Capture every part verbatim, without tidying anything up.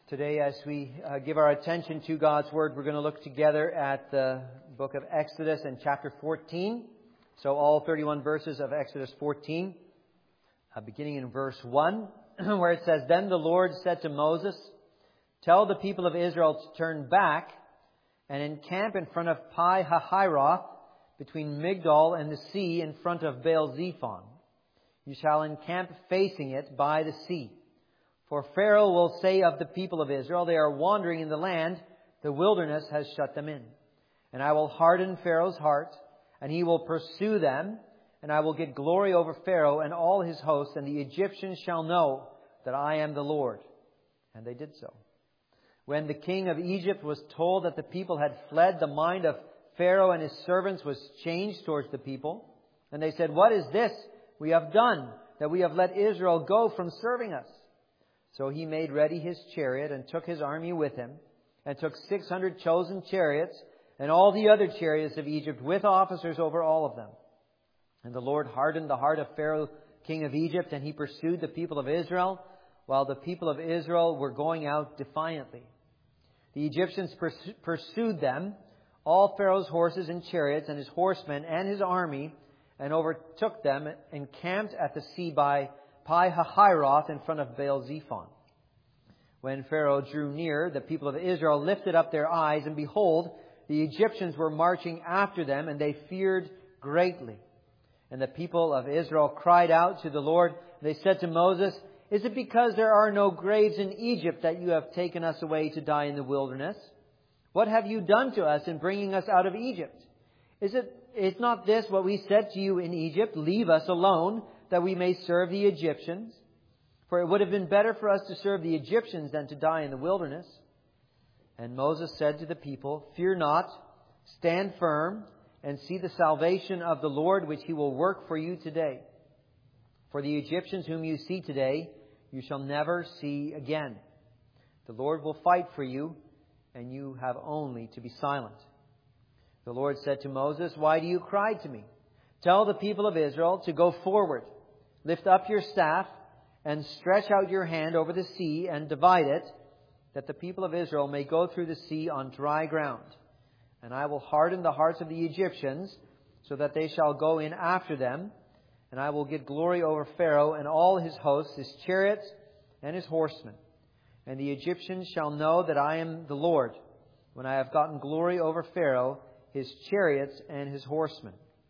Today, as we uh, give our attention to God's Word, we're going to look together at the book of Exodus and chapter fourteen. So all thirty-one verses of Exodus fourteen, uh, beginning in verse one, where it says, "Then the Lord said to Moses, 'Tell the people of Israel to turn back and encamp in front of Pi-hahiroth, between Migdol and the sea, in front of Baal-zephon. You shall encamp facing it by the sea. For Pharaoh will say of the people of Israel, they are wandering in the land, the wilderness has shut them in. And I will harden Pharaoh's heart, and he will pursue them, and I will get glory over Pharaoh and all his hosts, and the Egyptians shall know that I am the Lord.' And they did so. When the king of Egypt was told that the people had fled, the mind of Pharaoh and his servants was changed towards the people. And they said, 'What is this we have done, that we have let Israel go from serving us?' So he made ready his chariot and took his army with him, and took six hundred chosen chariots and all the other chariots of Egypt with officers over all of them. And the Lord hardened the heart of Pharaoh, king of Egypt, and he pursued the people of Israel, while the people of Israel were going out defiantly. The Egyptians pursued them, all Pharaoh's horses and chariots and his horsemen and his army, and overtook them, and camped at the sea by Pi-hahiroth in front of Baal-zephon. When Pharaoh drew near, the people of Israel lifted up their eyes, and behold, the Egyptians were marching after them, and they feared greatly. And the people of Israel cried out to the Lord. They said to Moses, 'Is it because there are no graves in Egypt that you have taken us away to die in the wilderness? What have you done to us in bringing us out of Egypt? Is it is not this what we said to you in Egypt? Leave us alone, that we may serve the Egyptians. For it would have been better for us to serve the Egyptians than to die in the wilderness.' And Moses said to the people, 'Fear not, stand firm, and see the salvation of the Lord, which He will work for you today. For the Egyptians whom you see today, you shall never see again. The Lord will fight for you, and you have only to be silent.' The Lord said to Moses, 'Why do you cry to me? Tell the people of Israel to go forward. Lift up your staff and stretch out your hand over the sea and divide it, that the people of Israel may go through the sea on dry ground. And I will harden the hearts of the Egyptians, so that they shall go in after them. And I will get glory over Pharaoh and all his hosts, his chariots and his horsemen. And the Egyptians shall know that I am the Lord, when I have gotten glory over Pharaoh, his chariots and his horsemen.'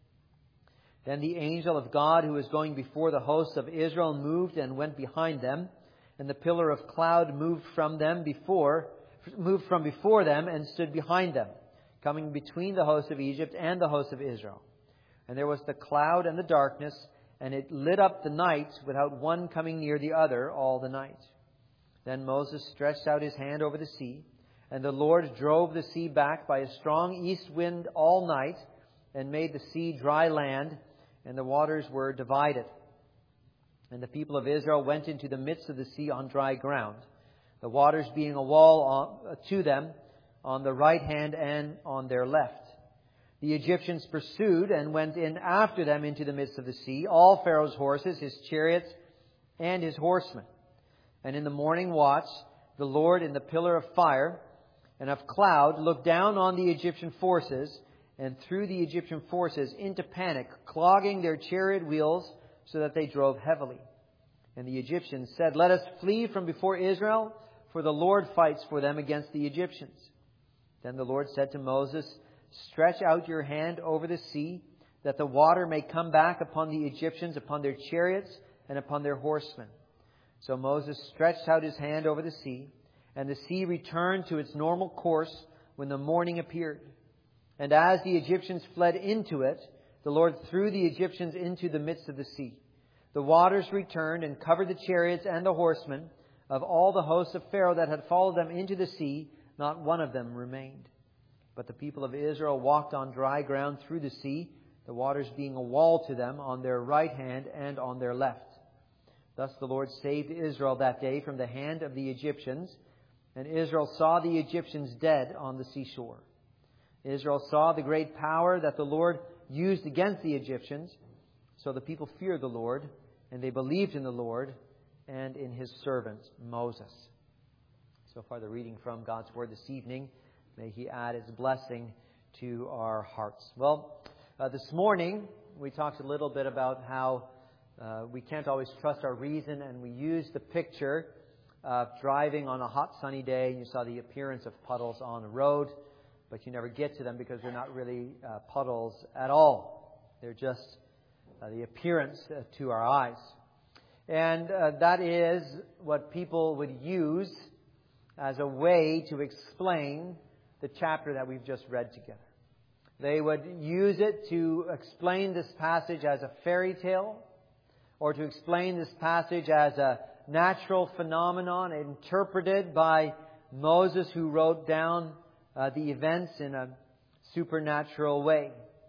Then the angel of God, who was going before the hosts of Israel, moved and went behind them, and the pillar of cloud moved from them before, moved from before them and stood behind them, coming between the hosts of Egypt and the hosts of Israel. And there was the cloud and the darkness, and it lit up the night, without one coming near the other all the night. Then Moses stretched out his hand over the sea, and the Lord drove the sea back by a strong east wind all night, and made the sea dry land, and the waters were divided. And the people of Israel went into the midst of the sea on dry ground, the waters being a wall to them on the right hand and on their left. The Egyptians pursued and went in after them into the midst of the sea, all Pharaoh's horses, his chariots, and his horsemen. And in the morning watch, the Lord in the pillar of fire and of cloud looked down on the Egyptian forces, and threw the Egyptian forces into panic, clogging their chariot wheels, so that they drove heavily. And the Egyptians said, 'Let us flee from before Israel, for the Lord fights for them against the Egyptians.' Then the Lord said to Moses, 'Stretch out your hand over the sea, that the water may come back upon the Egyptians, upon their chariots, and upon their horsemen.' So Moses stretched out his hand over the sea, and the sea returned to its normal course when the morning appeared. And as the Egyptians fled into it, the Lord threw the Egyptians into the midst of the sea. The waters returned and covered the chariots and the horsemen. Of all the hosts of Pharaoh that had followed them into the sea, not one of them remained. But the people of Israel walked on dry ground through the sea, the waters being a wall to them on their right hand and on their left. Thus the Lord saved Israel that day from the hand of the Egyptians, and Israel saw the Egyptians dead on the seashore. Israel saw the great power that the Lord used against the Egyptians. So the people feared the Lord, and they believed in the Lord and in His servant Moses." so far the reading from God's Word this evening. May He add His blessing to our hearts. Well, uh, this morning we talked a little bit about how uh, we can't always trust our reason, and we used the picture of driving on a hot sunny day and you saw the appearance of puddles on the road, but you never get to them because they're not really uh, puddles at all. They're just uh, the appearance uh, to our eyes. And uh, that is what people would use as a way to explain the chapter that we've just read together. They would use it to explain this passage as a fairy tale, or to explain this passage as a natural phenomenon interpreted by Moses, who wrote down uh, the events in a supernatural way.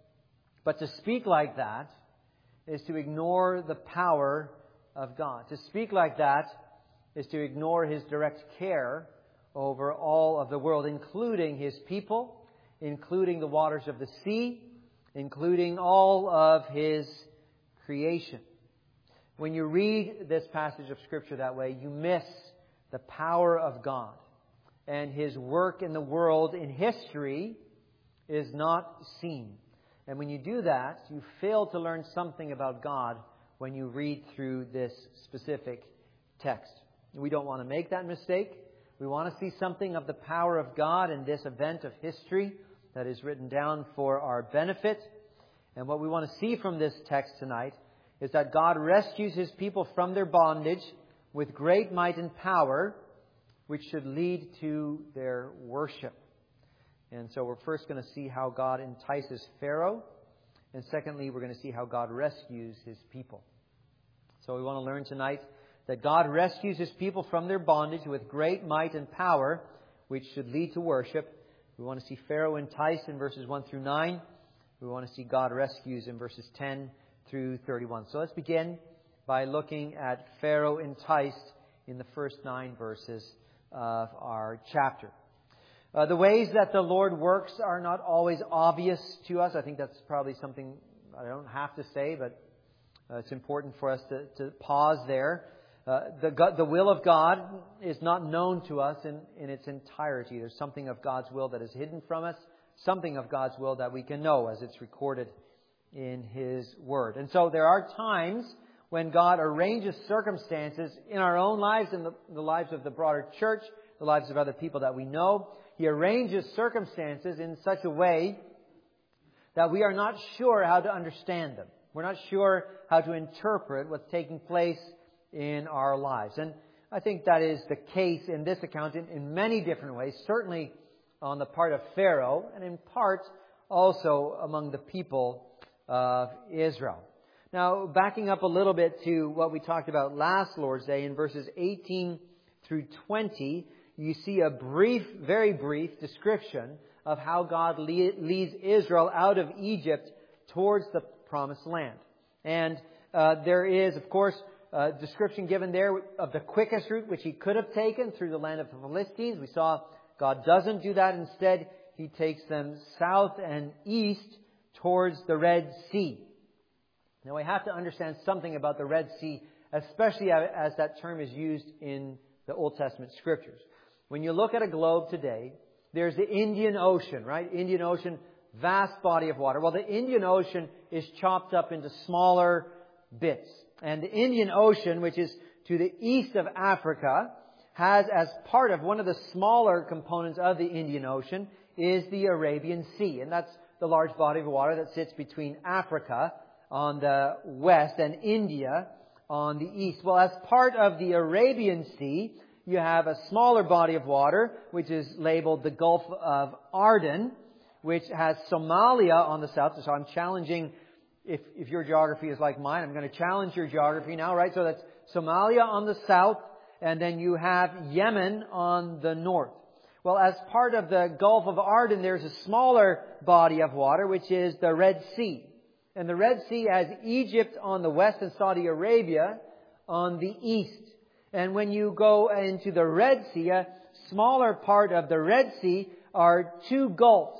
But to speak like that is to ignore the power of God. To speak like that is to ignore His direct care over all of the world, including His people, including the waters of the sea, including all of His creation. When you read this passage of Scripture that way, you miss the power of God. And His work in the world, in history, is not seen. And when you do that, you fail to learn something about God when you read through this specific text. We don't want to make that mistake. We want to see something of the power of God in this event of history that is written down for our benefit. And what we want to see from this text tonight is that God rescues His people from their bondage with great might and power, which should lead to their worship. And so we're first going to see how God entices Pharaoh. And secondly, we're going to see how God rescues His people. So we want to learn tonight that God rescues His people from their bondage with great might and power, which should lead to worship. We want to see Pharaoh enticed in verses one through nine. We want to see God rescues in verses ten through thirty-one. So let's begin by looking at Pharaoh enticed in the first nine verses of our chapter. Uh, the ways that the Lord works are not always obvious to us. I think that's probably something I don't have to say, but uh, it's important for us to, to pause there. Uh, the, the will of God is not known to us in, in its entirety. There's something of God's will that is hidden from us, something of God's will that we can know as it's recorded in His Word. And so there are times when God arranges circumstances in our own lives and the, the lives of the broader church, the lives of other people that we know. He arranges circumstances in such a way that we are not sure how to understand them. We're not sure how to interpret what's taking place in our lives. And I think that is the case in this account in, in many different ways, certainly on the part of Pharaoh, and in part also among the people of Israel. Now, backing up a little bit to what we talked about last Lord's Day, in verses eighteen through twenty, you see a brief, very brief description of how God leads Israel out of Egypt towards the promised land. And uh, there is, of course, a description given there of the quickest route which He could have taken through the land of the Philistines. We saw God doesn't do that. Instead, He takes them south and east towards the Red Sea. Now, we have to understand something about the Red Sea, especially as that term is used in the Old Testament Scriptures. When you look at a globe today, there's the Indian Ocean, right? Indian Ocean, vast body of water. Well, the Indian Ocean is chopped up into smaller bits. And the Indian Ocean, which is to the east of Africa, has as part of one of the smaller components of the Indian Ocean is the Arabian Sea. And that's the large body of water that sits between Africa on the west and India on the east. Well, as part of the Arabian Sea, you have a smaller body of water, which is labeled the Gulf of Aden, which has Somalia on the south. So I'm challenging, if, if your geography is like mine, I'm going to challenge your geography now, right? So that's Somalia on the south, and then you have Yemen on the north. Well, as part of the Gulf of Aden, there's a smaller body of water, which is the Red Sea. And the Red Sea has Egypt on the west and Saudi Arabia on the east. And when you go into the Red Sea, a smaller part of the Red Sea are two gulfs.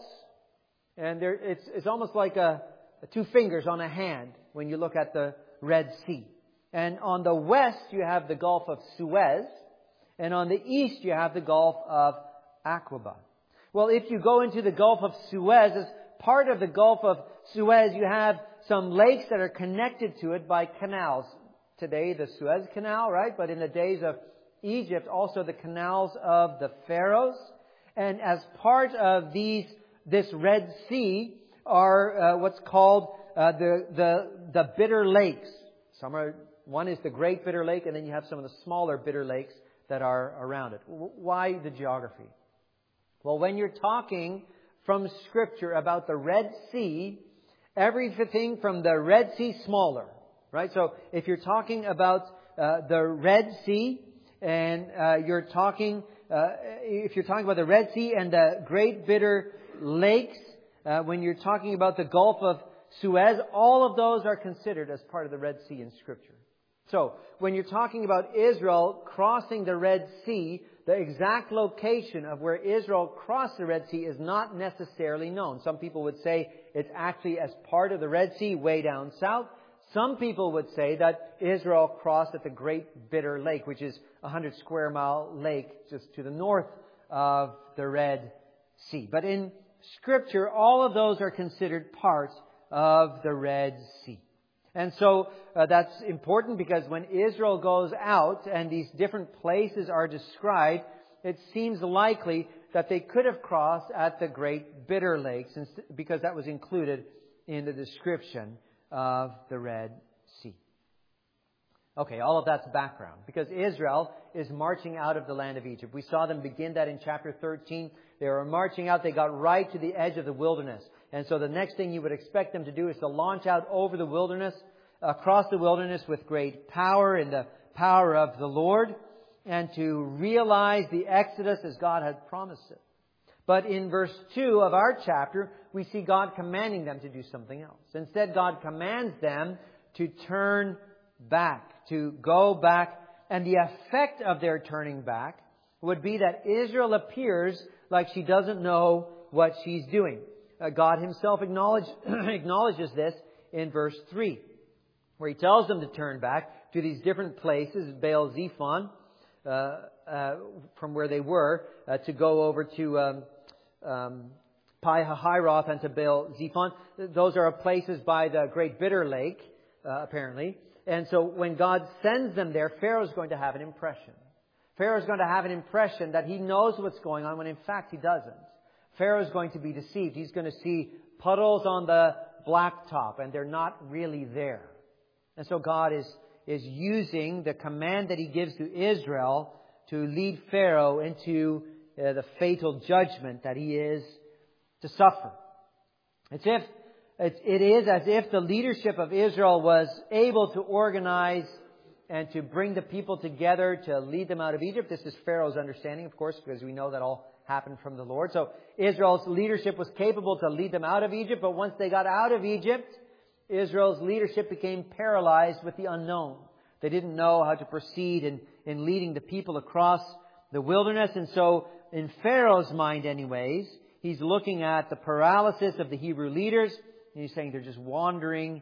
And there, it's, it's almost like a, a two fingers on a hand when you look at the Red Sea. And on the west, you have the Gulf of Suez. And on the east, you have the Gulf of Aqaba. Well, if you go into the Gulf of Suez, as part of the Gulf of Suez, you have some lakes that are connected to it by canals. Today, the Suez Canal, right? But in the days of Egypt, also the canals of the pharaohs. And as part of these, this Red Sea are uh, what's called uh, the, the, the bitter lakes. Some are, one is the Great Bitter Lake, and then you have some of the smaller bitter lakes that are around it. Why the geography? Well, when you're talking from Scripture about the Red Sea, everything from the Red Sea smaller, right? So if you're talking about uh, the Red Sea, and uh, you're talking, uh, if you're talking about the Red Sea and the Great Bitter Lakes, uh, when you're talking about the Gulf of Suez, all of those are considered as part of the Red Sea in Scripture. So when you're talking about Israel crossing the Red Sea, the exact location of where Israel crossed the Red Sea is not necessarily known. Some people would say it's actually as part of the Red Sea way down south. Some people would say that Israel crossed at the Great Bitter Lake, which is a hundred square mile lake just to the north of the Red Sea. But in Scripture, all of those are considered part of the Red Sea. And so uh, that's important because when Israel goes out and these different places are described, it seems likely that they could have crossed at the Great Bitter Lakes because that was included in the description of the Red Sea. Okay, all of that's background because Israel is marching out of the land of Egypt. We saw them begin that in chapter thirteen. They were marching out. They got right to the edge of the wilderness. And so the next thing you would expect them to do is to launch out over the wilderness, across the wilderness with great power in the power of the Lord, and to realize the Exodus as God had promised it. But in verse two of our chapter, we see God commanding them to do something else. Instead, God commands them to turn back, to go back. And the effect of their turning back would be that Israel appears like she doesn't know what she's doing. Uh, God Himself acknowledge, acknowledges this in verse three, where He tells them to turn back to these different places, Baal Zephon, uh, uh, from where they were, uh, to go over to um, um, Pi-hahiroth and to Baal Zephon. Those are places by the Great Bitter Lake, uh, apparently. And so when God sends them there, Pharaoh's going to have an impression. Pharaoh's going to have an impression that he knows what's going on when in fact he doesn't. Pharaoh's going to be deceived. He's going to see puddles on the blacktop and they're not really there. And so God is, is using the command that He gives to Israel to lead Pharaoh into uh, the fatal judgment that he is to suffer. It's if, it's, it is as if the leadership of Israel was able to organize and to bring the people together to lead them out of Egypt. This is Pharaoh's understanding, of course, because we know that all happened from the Lord. So Israel's leadership was capable to lead them out of Egypt, but once they got out of Egypt, Israel's leadership became paralyzed with the unknown. They didn't know how to proceed in, in leading the people across the wilderness. And so in Pharaoh's mind anyways, he's looking at the paralysis of the Hebrew leaders, and he's saying they're just wandering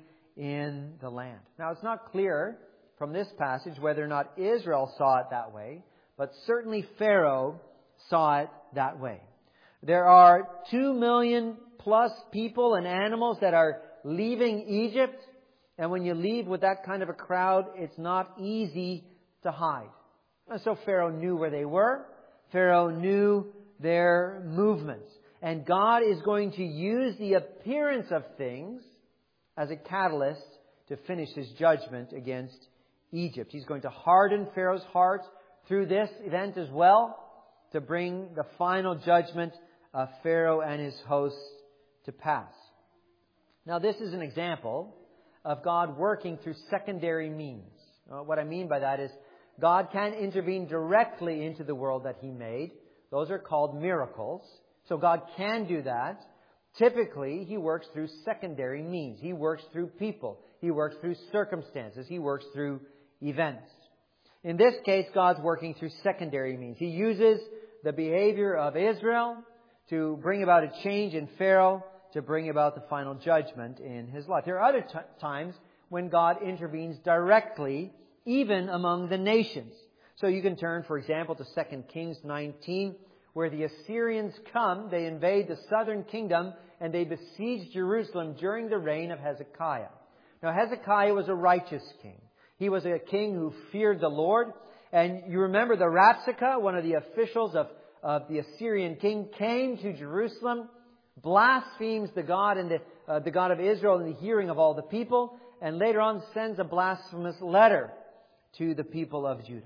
in the land. Now it's not clear from this passage whether or not Israel saw it that way, but certainly Pharaoh saw it that way. There are two million plus people and animals that are leaving Egypt. And when you leave with that kind of a crowd, it's not easy to hide. And so Pharaoh knew where they were. Pharaoh knew their movements. And God is going to use the appearance of things as a catalyst to finish His judgment against Egypt. He's going to harden Pharaoh's heart through this event as well, to bring the final judgment of Pharaoh and his hosts to pass. Now, this is an example of God working through secondary means. Uh, what I mean by that is God can intervene directly into the world that He made. Those are called miracles. So God can do that. Typically, He works through secondary means. He works through people. He works through circumstances. He works through events. In this case, God's working through secondary means. He uses the behavior of Israel to bring about a change in Pharaoh, to bring about the final judgment in his life. There are other t- times when God intervenes directly, even among the nations. So you can turn, for example, to Second Kings nineteen, where the Assyrians come, they invade the southern kingdom, and they besiege Jerusalem during the reign of Hezekiah. Now, Hezekiah was a righteous king. He was a king who feared the Lord. And you remember the Rapsakeh, one of the officials of, of the Assyrian king, came to Jerusalem, blasphemes the God and the, uh, the God of Israel in the hearing of all the people, and later on sends a blasphemous letter to the people of Judah.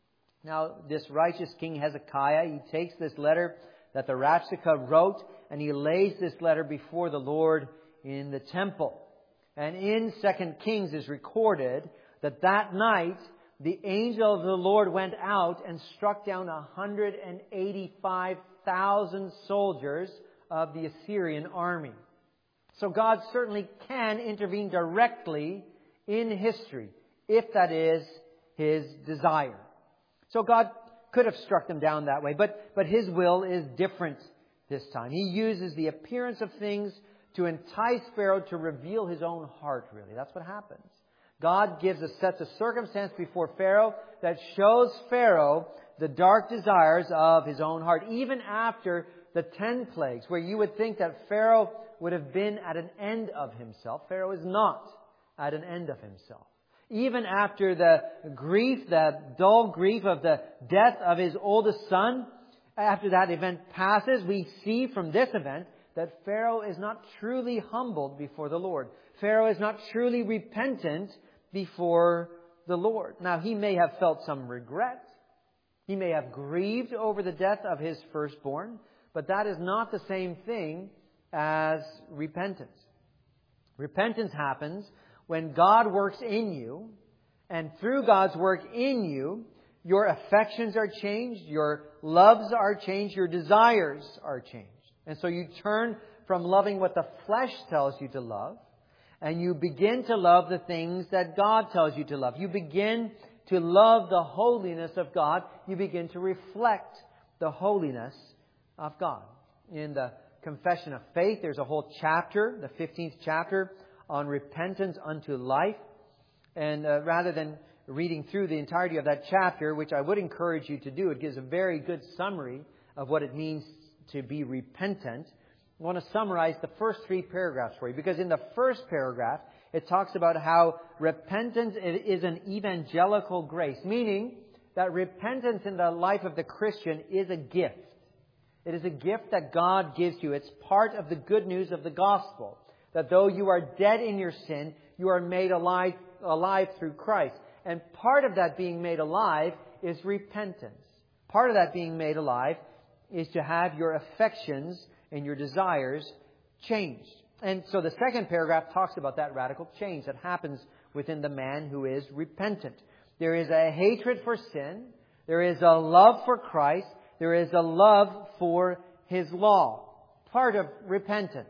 Now, this righteous king Hezekiah, he takes this letter that the Rapsakeh wrote, and he lays this letter before the Lord in the temple. And in Second Kings is recorded that that night, the angel of the Lord went out and struck down one hundred eighty-five thousand soldiers of the Assyrian army. So God certainly can intervene directly in history, if that is His desire. So God could have struck them down that way, but, but His will is different this time. He uses the appearance of things to entice Pharaoh to reveal his own heart, really. That's what happens. God gives a set of circumstance before Pharaoh that shows Pharaoh the dark desires of his own heart, even after the ten plagues, where you would think that Pharaoh would have been at an end of himself. Pharaoh is not at an end of himself. Even after the grief, the dull grief of the death of his oldest son, after that event passes, we see from this event that Pharaoh is not truly humbled before the Lord. Pharaoh is not truly repentant before the Lord. Now, he may have felt some regret. He may have grieved over the death of his firstborn, but that is not the same thing as repentance. Repentance happens when God works in you, and through God's work in you, your affections are changed, your loves are changed, your desires are changed. And so you turn from loving what the flesh tells you to love, and you begin to love the things that God tells you to love. You begin to love the holiness of God. You begin to reflect the holiness of God. In the Confession of Faith, there's a whole chapter, the fifteenth chapter, on repentance unto life. And uh, rather than reading through the entirety of that chapter, which I would encourage you to do, it gives a very good summary of what it means to be repentant. I want to summarize the first three paragraphs for you, because in the first paragraph, it talks about how repentance is an evangelical grace, meaning that repentance in the life of the Christian is a gift. It is a gift that God gives you. It's part of the good news of the gospel, that though you are dead in your sin, you are made alive, alive through Christ. And part of that being made alive is repentance. Part of that being made alive is to have your affections and your desires changed. And so the second paragraph talks about that radical change that happens within the man who is repentant. There is a hatred for sin. There is a love for Christ. There is a love for His law. Part of repentance.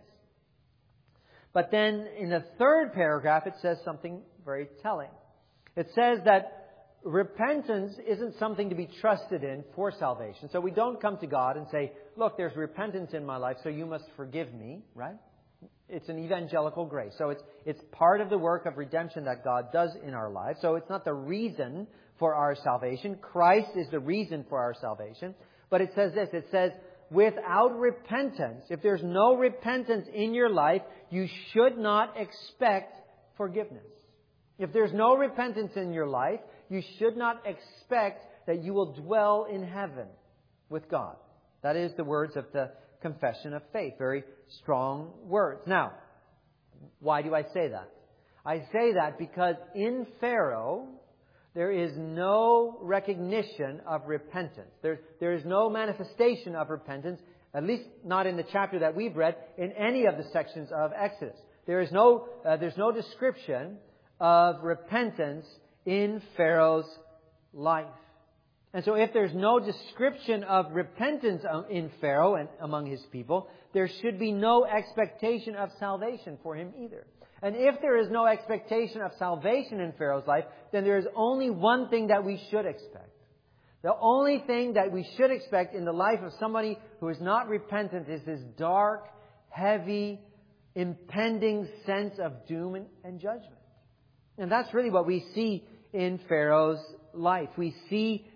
But then in the third paragraph, it says something very telling. It says that repentance isn't something to be trusted in for salvation. So we don't come to God and say, look, there's repentance in my life, so you must forgive me, right? It's an evangelical grace. So it's it's part of the work of redemption that God does in our lives. So it's not the reason for our salvation. Christ is the reason for our salvation. But it says this, it says, without repentance, if there's no repentance in your life, you should not expect forgiveness. If there's no repentance in your life, you should not expect that you will dwell in heaven with God. That is the words of the Confession of Faith. Very strong words. Now, why do I say that? I say that because in Pharaoh, there is no recognition of repentance. There, there is no manifestation of repentance, at least not in the chapter that we've read, in any of the sections of Exodus. There is no, uh, there's no description of repentance in Pharaoh's life. And so if there's no description of repentance in Pharaoh and among his people, there should be no expectation of salvation for him either. And if there is no expectation of salvation in Pharaoh's life, then there is only one thing that we should expect. The only thing that we should expect in the life of somebody who is not repentant is this dark, heavy, impending sense of doom and, and judgment. And that's really what we see in Pharaoh's life. We see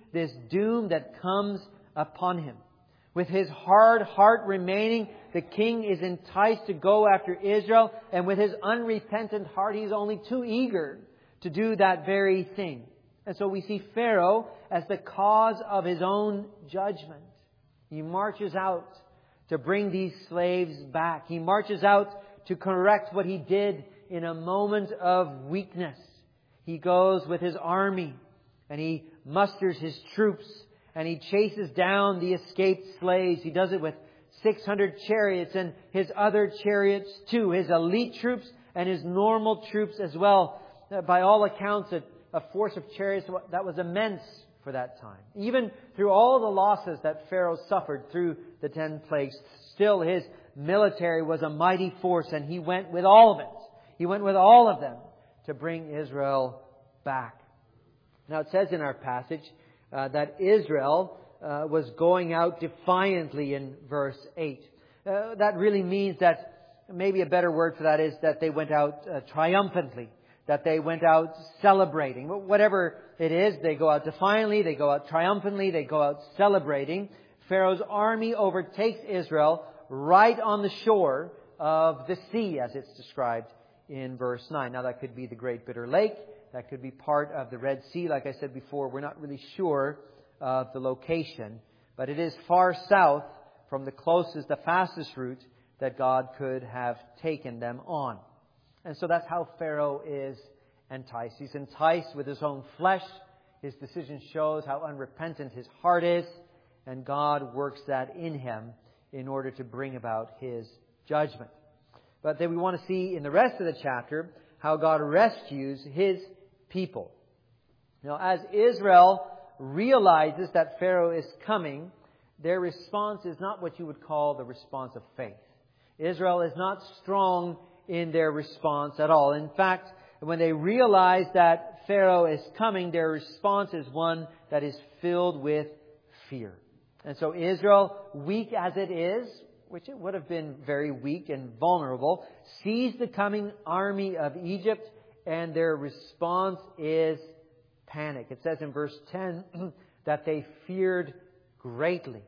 this doom that comes upon him. With his hard heart remaining, the king is enticed to go after Israel. And with his unrepentant heart, he's only too eager to do that very thing. And so we see Pharaoh as the cause of his own judgment. He marches out to bring these slaves back. He marches out to correct what he did in a moment of weakness. He goes with his army and he musters his troops and he chases down the escaped slaves. He does it with six hundred chariots and his other chariots too, his elite troops and his normal troops as well. By all accounts, a, a force of chariots that was immense for that time. Even through all the losses that Pharaoh suffered through the ten plagues, still his military was a mighty force, and he went with all of it. He went with all of them to bring Israel back. Now it says in our passage uh, that Israel uh, was going out defiantly in verse eight. Uh, that really means that, maybe a better word for that is that they went out uh, triumphantly. That they went out celebrating. Whatever it is, they go out defiantly, they go out triumphantly, they go out celebrating. Pharaoh's army overtakes Israel right on the shore of the sea, as it's described in verse nine. Now that could be the Great Bitter Lake. That could be part of the Red Sea. Like I said before, we're not really sure of the location. But it is far south from the closest, the fastest route that God could have taken them on. And so that's how Pharaoh is enticed. He's enticed with his own flesh. His decision shows how unrepentant his heart is. And God works that in him in order to bring about his judgment. But then we want to see in the rest of the chapter how God rescues his people. Now, as Israel realizes that Pharaoh is coming, their response is not what you would call the response of faith. Israel is not strong in their response at all. In fact, when they realize that Pharaoh is coming, their response is one that is filled with fear. And so Israel, weak as it is, which it would have been very weak and vulnerable, sees the coming army of Egypt, and their response is panic. It says in verse ten that they feared greatly.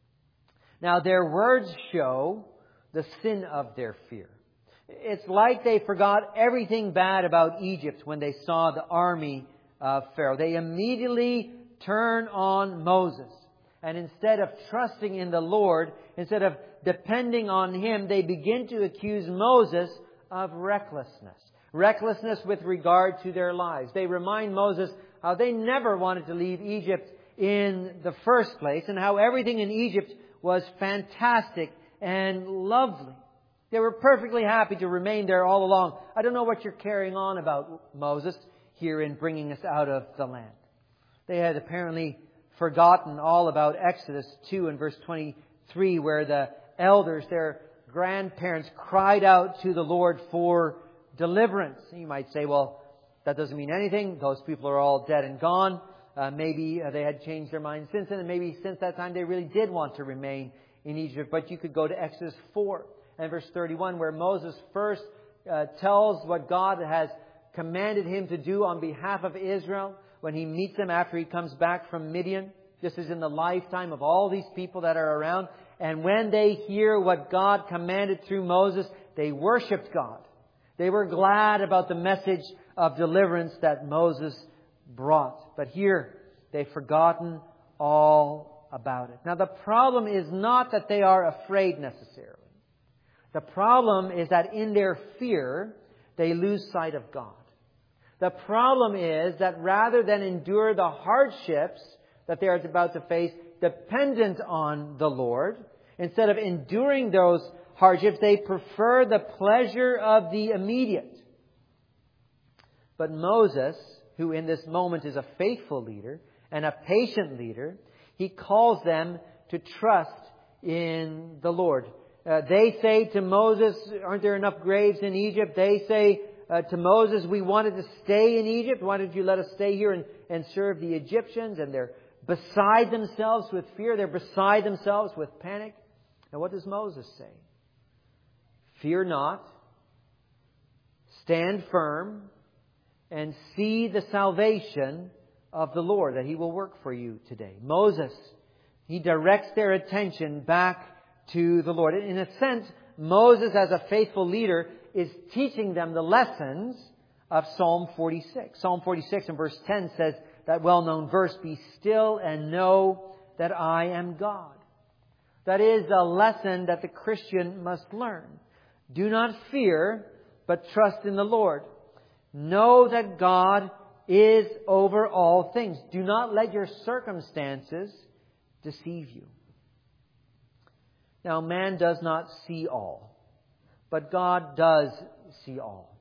Now, their words show the sin of their fear. It's like they forgot everything bad about Egypt when they saw the army of Pharaoh. They immediately turn on Moses. And instead of trusting in the Lord, instead of depending on Him, they begin to accuse Moses of recklessness. Recklessness with regard to their lives. They remind Moses how they never wanted to leave Egypt in the first place, and how everything in Egypt was fantastic and lovely. They were perfectly happy to remain there all along. I don't know what you're carrying on about, Moses, here in bringing us out of the land. They had apparently forgotten all about Exodus two and verse twenty-three, where the elders, their grandparents, cried out to the Lord for deliverance. You might say, well, that doesn't mean anything. Those people are all dead and gone. Uh, maybe uh, they had changed their minds since then, and maybe since that time they really did want to remain in Egypt. But you could go to Exodus four and verse thirty-one, where Moses first uh, tells what God has commanded him to do on behalf of Israel when he meets them after he comes back from Midian. This is in the lifetime of all these people that are around. And when they hear what God commanded through Moses, they worshipped God. They were glad about the message of deliverance that Moses brought. But here, they've forgotten all about it. Now, the problem is not that they are afraid necessarily. The problem is that in their fear, they lose sight of God. The problem is that rather than endure the hardships that they are about to face dependent on the Lord, instead of enduring those hardships, they prefer the pleasure of the immediate. But Moses, who in this moment is a faithful leader and a patient leader, he calls them to trust in the Lord. Uh, they say to Moses, aren't there enough graves in Egypt? They say uh, to Moses, we wanted to stay in Egypt. Why did you let us stay here and, and serve the Egyptians? And they're beside themselves with fear. They're beside themselves with panic. And what does Moses say? Fear not. Stand firm and see the salvation of the Lord that He will work for you today. Moses, he directs their attention back to the Lord. In a sense, Moses, as a faithful leader, is teaching them the lessons of Psalm forty-six. Psalm forty-six in verse ten says that well-known verse, "Be still and know that I am God." That is a lesson that the Christian must learn. Do not fear, but trust in the Lord. Know that God is over all things. Do not let your circumstances deceive you. Now, man does not see all, but God does see all.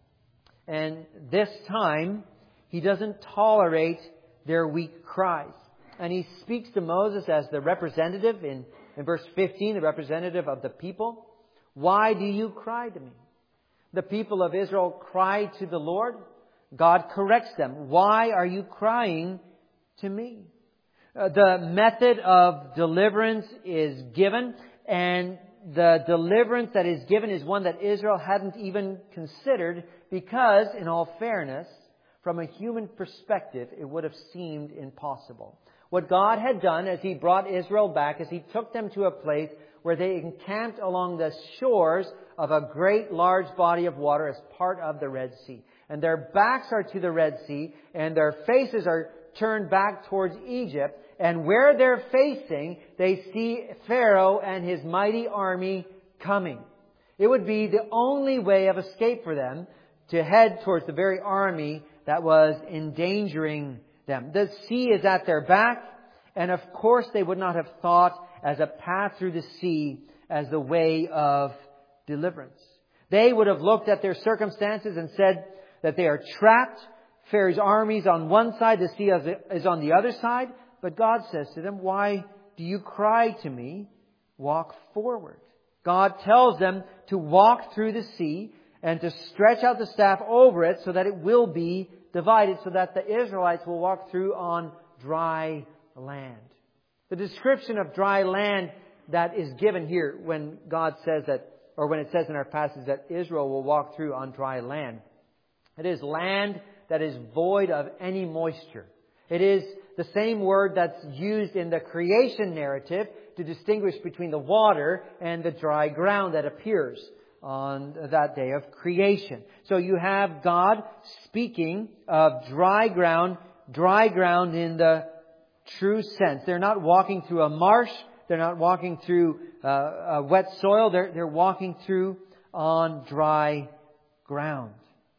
And this time, He doesn't tolerate their weak cries. And He speaks to Moses as the representative in, in verse fifteen, the representative of the people. "Why do you cry to me?" The people of Israel cry to the Lord. God corrects them. "Why are you crying to me?" Uh, the method of deliverance is given, and the deliverance that is given is one that Israel hadn't even considered because, in all fairness, from a human perspective, it would have seemed impossible. What God had done as He brought Israel back is He took them to a place where they encamped along the shores of a great large body of water as part of the Red Sea. And their backs are to the Red Sea, and their faces are turned back towards Egypt. And where they're facing, they see Pharaoh and his mighty army coming. It would be the only way of escape for them to head towards the very army that was endangering them. The sea is at their back, and of course they would not have thought as a path through the sea as the way of deliverance. They would have looked at their circumstances and said that they are trapped. Pharaoh's army is on one side, the sea is on the other side. But God says to them, "Why do you cry to me? Walk forward." God tells them to walk through the sea and to stretch out the staff over it so that it will be divided, so that the Israelites will walk through on dry land. The description of dry land that is given here when God says that, or when it says in our passage that Israel will walk through on dry land, it is land that is void of any moisture. It is the same word that's used in the creation narrative to distinguish between the water and the dry ground that appears on that day of creation. So you have God speaking of dry ground, dry ground in the true sense. They're not walking through a marsh. They're not walking through uh, a wet soil. They're, they're walking through on dry ground.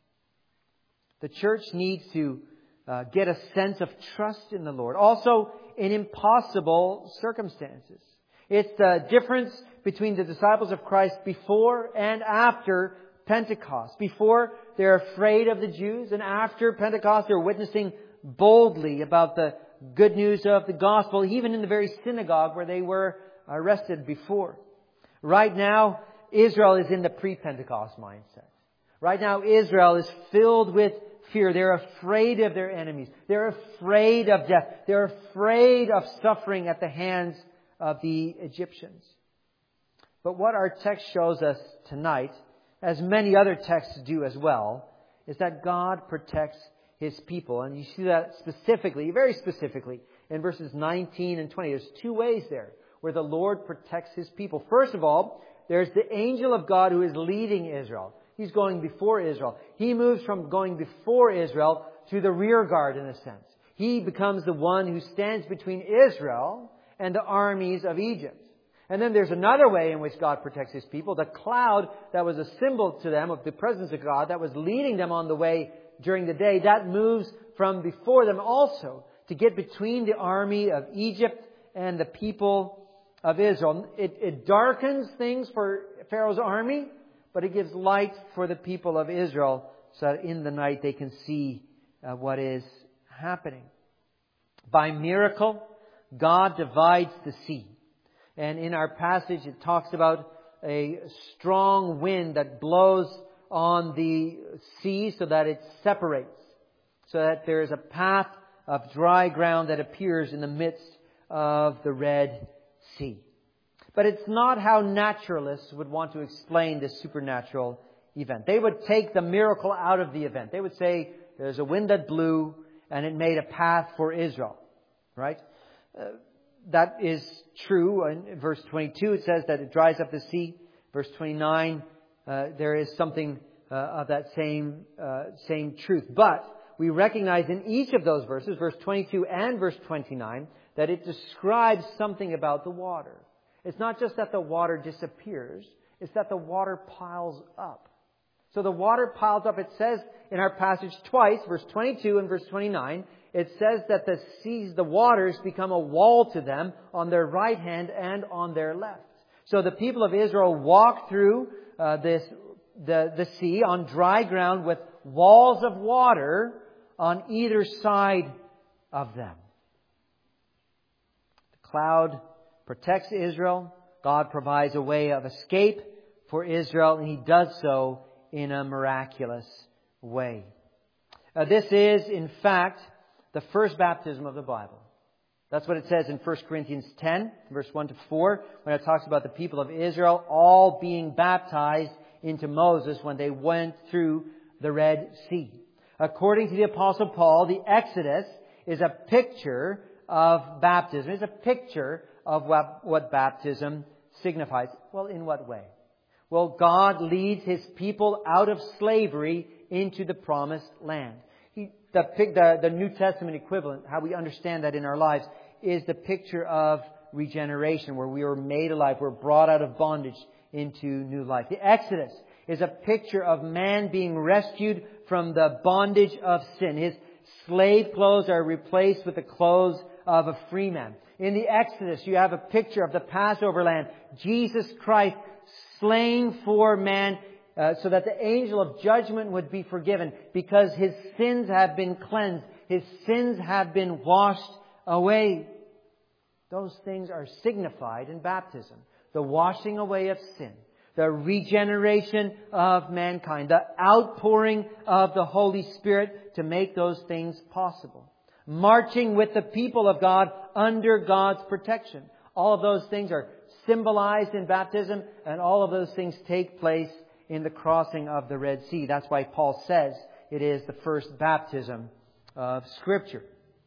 The church needs to uh, get a sense of trust in the Lord. Also, in impossible circumstances. It's the difference between the disciples of Christ before and after Pentecost. Before, they're afraid of the Jews, and after Pentecost, they're witnessing boldly about the good news of the gospel, even in the very synagogue where they were arrested before. Right now, Israel is in the pre-Pentecost mindset. Right now, Israel is filled with fear. They're afraid of their enemies. They're afraid of death. They're afraid of suffering at the hands of the Egyptians. But what our text shows us tonight, as many other texts do as well, is that God protects His people. And you see that specifically, very specifically, in verses nineteen and twenty. There's two ways there where the Lord protects His people. First of all, there's the angel of God who is leading Israel. He's going before Israel. He moves from going before Israel to the rear guard in a sense. He becomes the one who stands between Israel and the armies of Egypt. And then there's another way in which God protects His people. The cloud that was a symbol to them of the presence of God, that was leading them on the way during the day, that moves from before them also to get between the army of Egypt and the people of Israel. It, it darkens things for Pharaoh's army, but it gives light for the people of Israel so that in the night they can see uh, what is happening. By miracle, God divides the sea. And in our passage, it talks about a strong wind that blows on the sea so that it separates, so that there is a path of dry ground that appears in the midst of the Red Sea. But it's not how naturalists would want to explain this supernatural event. They would take the miracle out of the event. They would say there's a wind that blew and it made a path for Israel. Right? Uh, that is true. In verse twenty-two it says that it dries up the sea. Verse twenty-nine, uh, there is something uh, of that same uh, same truth. But we recognize in each of those verses, verse twenty-two and verse twenty-nine, that it describes something about the water. It's not just that the water disappears, it's that the water piles up. So the water piles up. It says in our passage twice, verse twenty-two and verse twenty-nine, it says that the seas, the waters become a wall to them on their right hand and on their left. So the people of Israel walk through uh, this the, the sea on dry ground with walls of water on either side of them. The cloud protects Israel. God provides a way of escape for Israel, and He does so in a miraculous way. Uh, this is, in fact, the first baptism of the Bible. That's what it says in First Corinthians ten, verse one to four, when it talks about the people of Israel all being baptized into Moses when they went through the Red Sea. According to the Apostle Paul, the Exodus is a picture of baptism. It's a picture of what, what baptism signifies. Well, in what way? Well, God leads His people out of slavery into the promised land. He, the, the, the New Testament equivalent, how we understand that in our lives, is the picture of regeneration, where we are made alive. We're brought out of bondage into new life. The Exodus is a picture of man being rescued from the bondage of sin. His slave clothes are replaced with the clothes of a free man. In the Exodus, you have a picture of the Passover lamb, Jesus Christ slain for man, uh, so that the angel of judgment would be forgiven, because his sins have been cleansed. His sins have been washed away. Those things are signified in baptism. The washing away of sin, the regeneration of mankind, the outpouring of the Holy Spirit to make those things possible. Marching with the people of God under God's protection. All of those things are symbolized in baptism, and all of those things take place in the crossing of the Red Sea. That's why Paul says it is the first baptism of Scripture.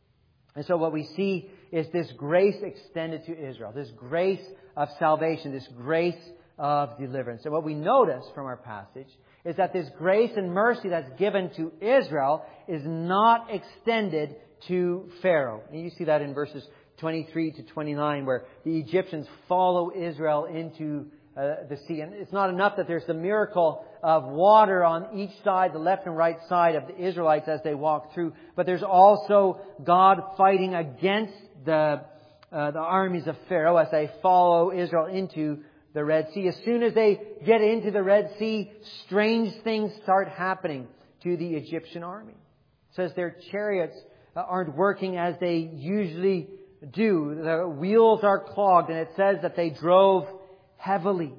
And so what we see is this grace extended to Israel, this grace of salvation, this grace of deliverance. And what we notice from our passage is that this grace and mercy that's given to Israel is not extended to Pharaoh. And you see that in verses twenty-three to twenty-nine, where the Egyptians follow Israel into uh, the sea. And it's not enough that there's the miracle of water on each side, the left and right side of the Israelites as they walk through, but there's also God fighting against the uh, the armies of Pharaoh as they follow Israel into the Red Sea. As soon as they get into the Red Sea, strange things start happening to the Egyptian army. It says their chariots aren't working as they usually do. The wheels are clogged, and it says that they drove heavily.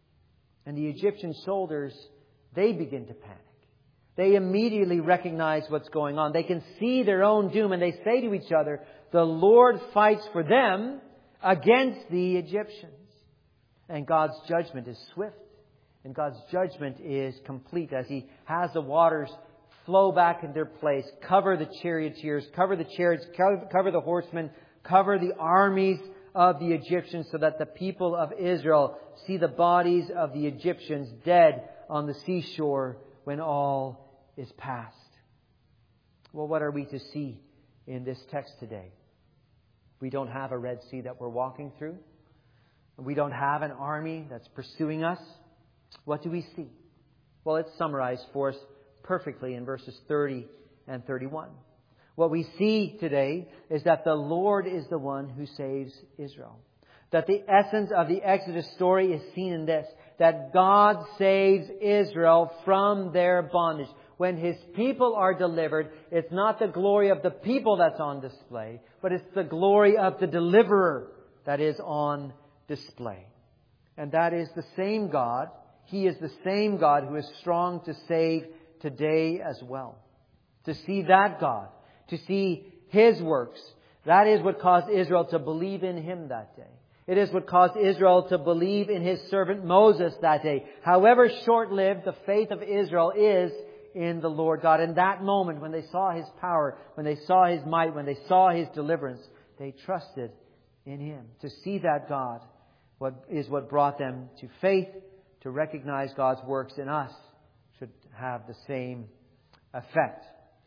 And the Egyptian soldiers, they begin to panic. They immediately recognize what's going on. They can see their own doom, and they say to each other, the Lord fights for them against the Egyptians. And God's judgment is swift. And God's judgment is complete as He has the waters flow back in their place, cover the charioteers, cover the chariots, cover the horsemen, cover the armies of the Egyptians, so that the people of Israel see the bodies of the Egyptians dead on the seashore when all is past. Well, what are we to see in this text today? We don't have a Red Sea that we're walking through. We don't have an army that's pursuing us. What do we see? Well, it's summarized for us perfectly in verses thirty and thirty-one. What we see today is that the Lord is the one who saves Israel. That the essence of the Exodus story is seen in this, that God saves Israel from their bondage. When His people are delivered, it's not the glory of the people that's on display, but it's the glory of the deliverer that is on display. And that is the same God. He is the same God who is strong to save today as well. To see that God, to see His works, that is what caused Israel to believe in Him that day. It is what caused Israel to believe in His servant Moses that day. However short-lived the faith of Israel is in the Lord God. In that moment, when they saw His power, when they saw His might, when they saw His deliverance, they trusted in Him. To see that God what is what brought them to faith. To recognize God's works in us should have the same effect.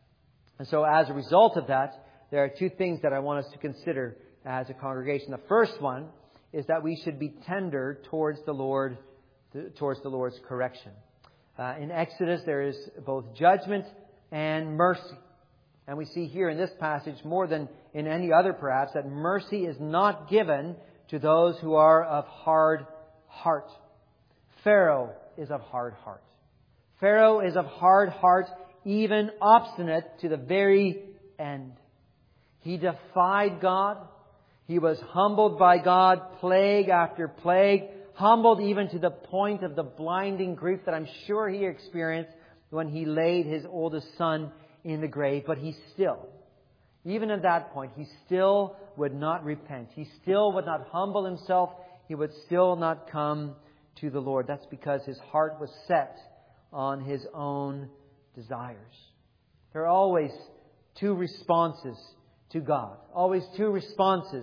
And so as a result of that, there are two things that I want us to consider as a congregation. The first one is that we should be tender towards the Lord, towards the Lord's correction. Uh, in Exodus, there is both judgment and mercy. And we see here in this passage, more than in any other perhaps, that mercy is not given to those who are of hard heart. Pharaoh is of hard heart. Pharaoh is of hard heart, even obstinate to the very end. He defied God. He was humbled by God, plague after plague, humbled even to the point of the blinding grief that I'm sure he experienced when he laid his oldest son in the grave. But he still, even at that point, he still would not repent. He still would not humble himself. He would still not come to the Lord. That's because his heart was set on his own desires. There are always two responses to God. Always two responses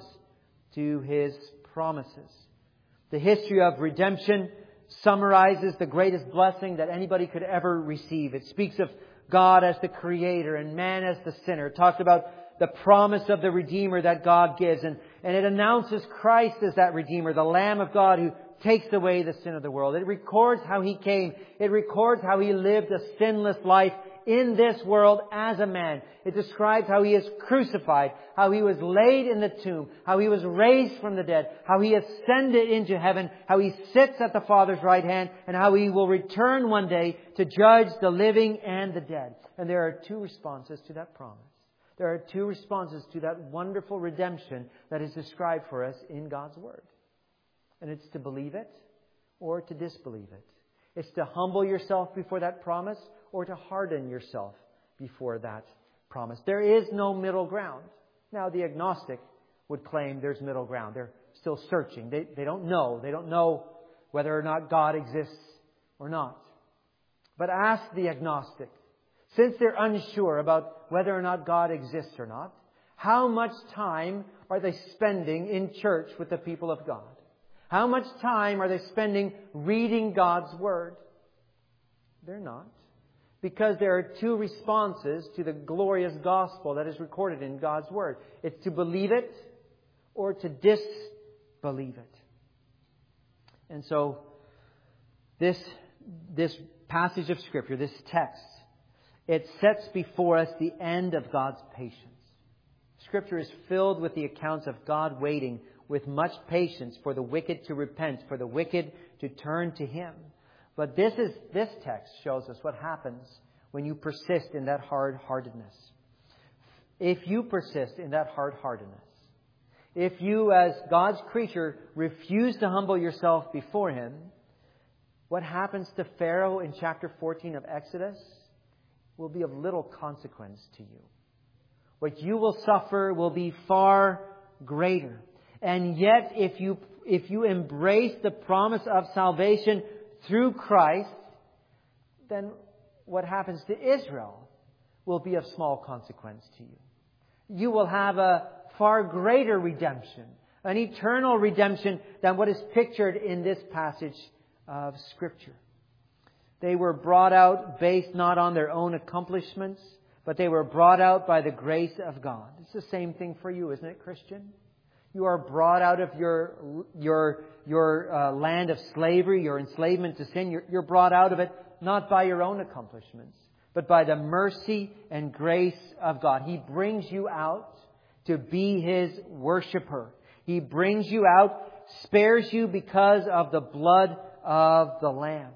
to His promises. The history of redemption summarizes the greatest blessing that anybody could ever receive. It speaks of God as the Creator and man as the sinner. It talks about the promise of the Redeemer that God gives. And, and it announces Christ as that Redeemer, the Lamb of God who takes away the sin of the world. It records how He came. It records how He lived a sinless life in this world as a man. It describes how He is crucified, how He was laid in the tomb, how He was raised from the dead, how He ascended into heaven, how He sits at the Father's right hand, and how He will return one day to judge the living and the dead. And there are two responses to that promise. There are two responses to that wonderful redemption that is described for us in God's Word. And it's to believe it or to disbelieve it. It's to humble yourself before that promise or to harden yourself before that promise. There is no middle ground. Now, the agnostic would claim there's middle ground. They're still searching. They, they don't know. They don't know whether or not God exists or not. But ask the agnostic, since they're unsure about whether or not God exists or not, how much time are they spending in church with the people of God? How much time are they spending reading God's Word? They're not. Because there are two responses to the glorious gospel that is recorded in God's Word. It's to believe it or to disbelieve it. And so, this, this passage of Scripture, this text, it sets before us the end of God's patience. Scripture is filled with the accounts of God waiting with much patience for the wicked to repent, for the wicked to turn to Him. But this is this text shows us what happens when you persist in that hard-heartedness. If you persist in that hard-heartedness, if you as God's creature refuse to humble yourself before Him, what happens to Pharaoh in chapter fourteen of Exodus will be of little consequence to you. What you will suffer will be far greater. And yet, if you if you embrace the promise of salvation through Christ, then what happens to Israel will be of small consequence to you. You will have a far greater redemption, an eternal redemption than what is pictured in this passage of Scripture. They were brought out based not on their own accomplishments, but they were brought out by the grace of God. It's the same thing for you, isn't it, Christian? You are brought out of your your your uh, land of slavery, your enslavement to sin. You're, you're brought out of it not by your own accomplishments, but by the mercy and grace of God. He brings you out to be His worshiper. He brings you out, spares you because of the blood of the Lamb.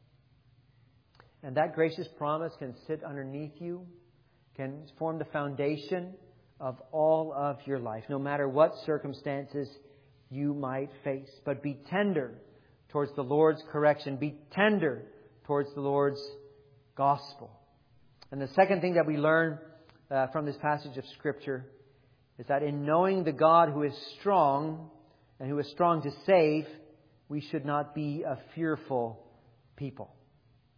And that gracious promise can sit underneath you, can form the foundation of all of your life, no matter what circumstances you might face. But be tender towards the Lord's correction. Be tender towards the Lord's gospel. And the second thing that we learn uh, from this passage of Scripture is that in knowing the God who is strong and who is strong to save, we should not be a fearful people.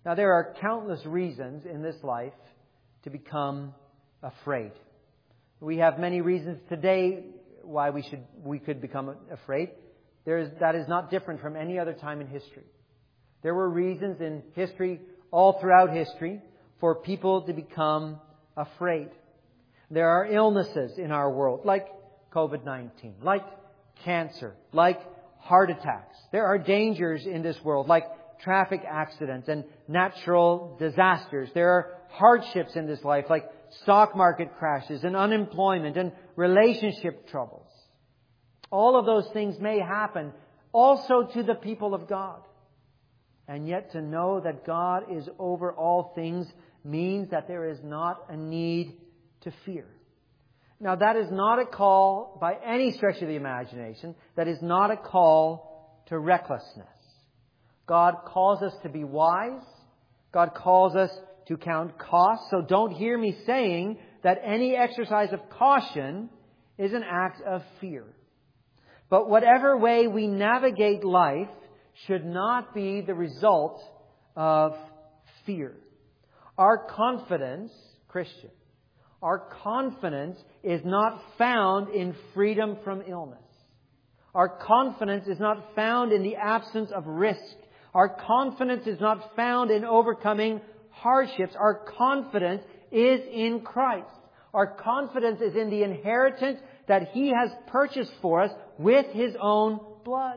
Now, there are countless reasons in this life to become afraid. We have many reasons today why we should we could become afraid. There is, that is not different from any other time in history. There were reasons in history, all throughout history, for people to become afraid. There are illnesses in our world, like covid nineteen, like cancer, like heart attacks. There are dangers in this world, like traffic accidents and natural disasters. There are hardships in this life, like stock market crashes and unemployment and relationship troubles. All of those things may happen also to the people of God. And yet to know that God is over all things means that there is not a need to fear. Now, that is not a call by any stretch of the imagination. That is not a call to recklessness. God calls us to be wise. God calls us to count costs. So don't hear me saying that any exercise of caution is an act of fear. But whatever way we navigate life should not be the result of fear. Our confidence, Christian, our confidence is not found in freedom from illness. Our confidence is not found in the absence of risk. Our confidence is not found in overcoming hardships. Our confidence is in Christ. Our confidence is in the inheritance that He has purchased for us with His own blood.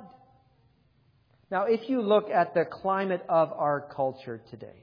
Now, if you look at the climate of our culture today,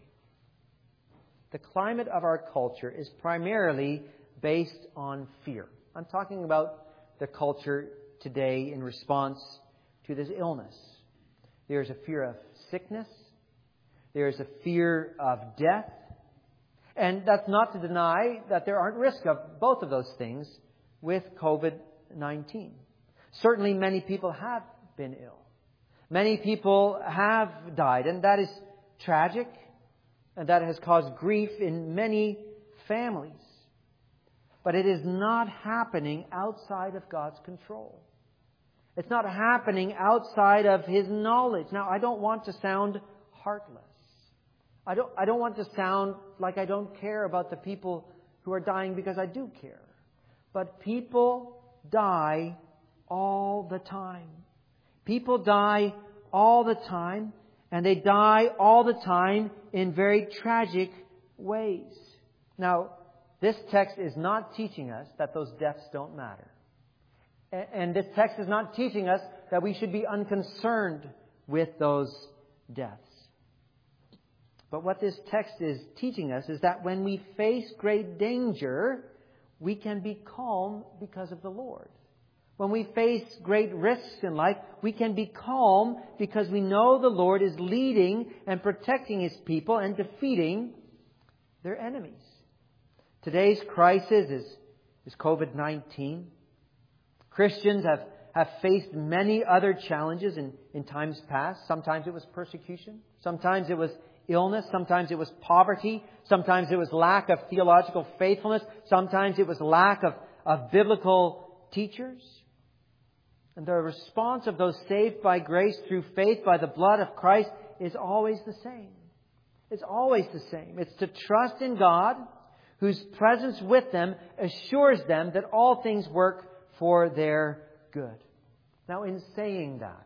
the climate of our culture is primarily based on fear. I'm talking about the culture today in response to this illness. There's a fear of sickness. There's a fear of death. And that's not to deny that there aren't risks of both of those things with covid nineteen. Certainly many people have been ill. Many people have died, and that is tragic, and that has caused grief in many families. But it is not happening outside of God's control. It's not happening outside of His knowledge. Now, I don't want to sound heartless. I don't, I don't want to sound like I don't care about the people who are dying, because I do care. But people die all the time. People die all the time, and they die all the time in very tragic ways. Now, this text is not teaching us that those deaths don't matter. And this text is not teaching us that we should be unconcerned with those deaths. But what this text is teaching us is that when we face great danger, we can be calm because of the Lord. When we face great risks in life, we can be calm because we know the Lord is leading and protecting His people and defeating their enemies. Today's crisis is, is covid nineteen. Christians have, have faced many other challenges in, in times past. Sometimes it was persecution. Sometimes it was illness. Sometimes it was poverty. Sometimes it was lack of theological faithfulness. Sometimes it was lack of, of biblical teachers. And the response of those saved by grace through faith by the blood of Christ is always the same. It's always the same. It's to trust in God, whose presence with them assures them that all things work for their good. Now, in saying that,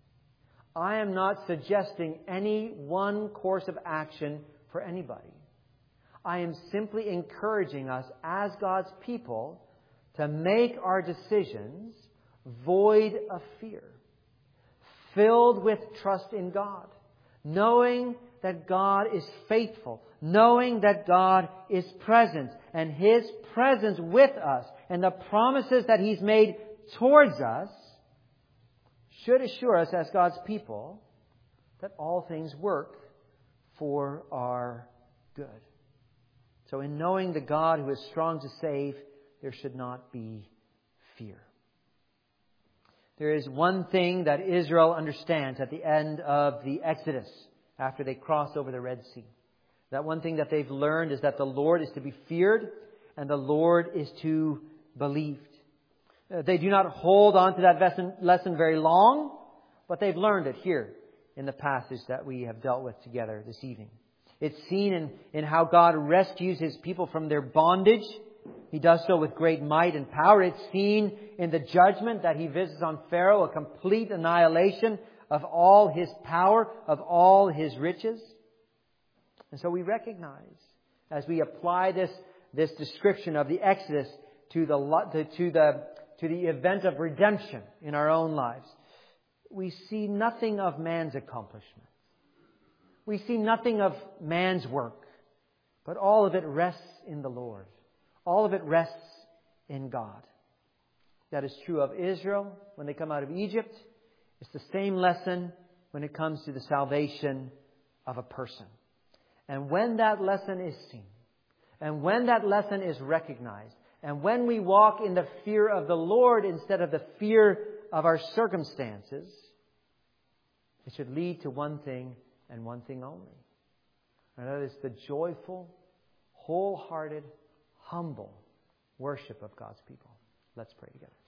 I am not suggesting any one course of action for anybody. I am simply encouraging us as God's people to make our decisions void of fear, filled with trust in God, knowing that God is faithful, knowing that God is present, and His presence with us and the promises that He's made towards us should assure us as God's people that all things work for our good. So in knowing the God who is strong to save, there should not be fear. There is one thing that Israel understands at the end of the Exodus, after they cross over the Red Sea. That one thing that they've learned is that the Lord is to be feared and the Lord is to be believed. They do not hold on to that lesson, lesson very long, but they've learned it here in the passage that we have dealt with together this evening. It's seen in, in how God rescues His people from their bondage. He does so with great might and power. It's seen in the judgment that He visits on Pharaoh, a complete annihilation of all his power, of all his riches. And so we recognize, as we apply this, this description of the Exodus to the, to the, to the event of redemption in our own lives, we see nothing of man's accomplishment. We see nothing of man's work, but all of it rests in the Lord. All of it rests in God. That is true of Israel when they come out of Egypt. It's the same lesson when it comes to the salvation of a person. And when that lesson is seen, and when that lesson is recognized, and when we walk in the fear of the Lord instead of the fear of our circumstances, it should lead to one thing and one thing only. And that is the joyful, wholehearted, humble worship of God's people. Let's pray together.